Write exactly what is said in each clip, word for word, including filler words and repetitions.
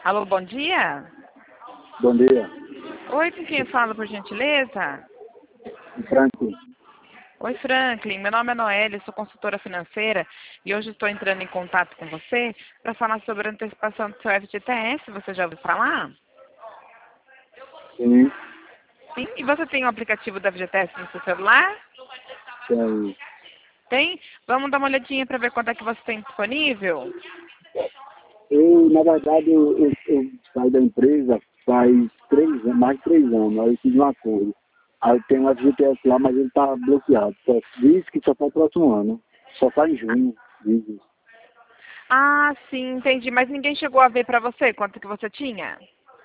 Alô, bom dia. Bom dia. Oi, com quem eu falo, por gentileza? Franklin. Oi, Franklin. Meu nome é Noelle, sou consultora financeira e hoje estou entrando em contato com você para falar sobre a antecipação do seu F G T S. Você já ouviu falar? Sim, Sim. E você tem o aplicativo do F G T S no seu celular? tem. Tem? Vamos dar uma olhadinha para ver quanto é que você tem disponível? Eu, na verdade, eu, eu, eu saí da empresa faz três anos, mais de três anos. Aí eu fiz um acordo. Aí eu tenho um F G T S lá, mas ele está bloqueado. Só diz que só para o próximo ano. Só está em junho, diz isso. Ah, sim, entendi. Mas ninguém chegou a ver para você quanto que você tinha?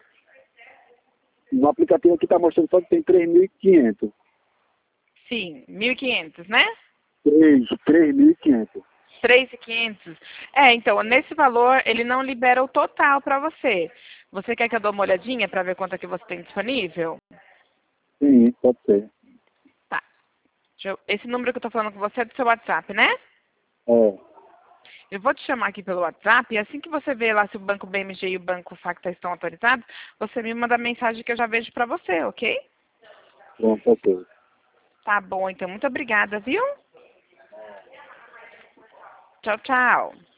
No aplicativo aqui está mostrando só que tem três mil e quinhentos. Sim, mil e quinhentos, né? três mil e quinhentos. três mil e quinhentos. É, então, nesse valor, ele não libera o total para você. Você quer que eu dê uma olhadinha para ver quanto é que você tem disponível? Sim, pode ser. Tá. Deixa eu- Esse número que eu tô falando com você é do seu WhatsApp, né? É, Eu vou te chamar aqui pelo WhatsApp e assim que você vê lá se o Banco B M G e o Banco Facta estão autorizados, você me manda a mensagem que eu já vejo para você, ok? pronto, pode ser. Tá bom, então. Muito obrigada, viu? Tchau, tchau.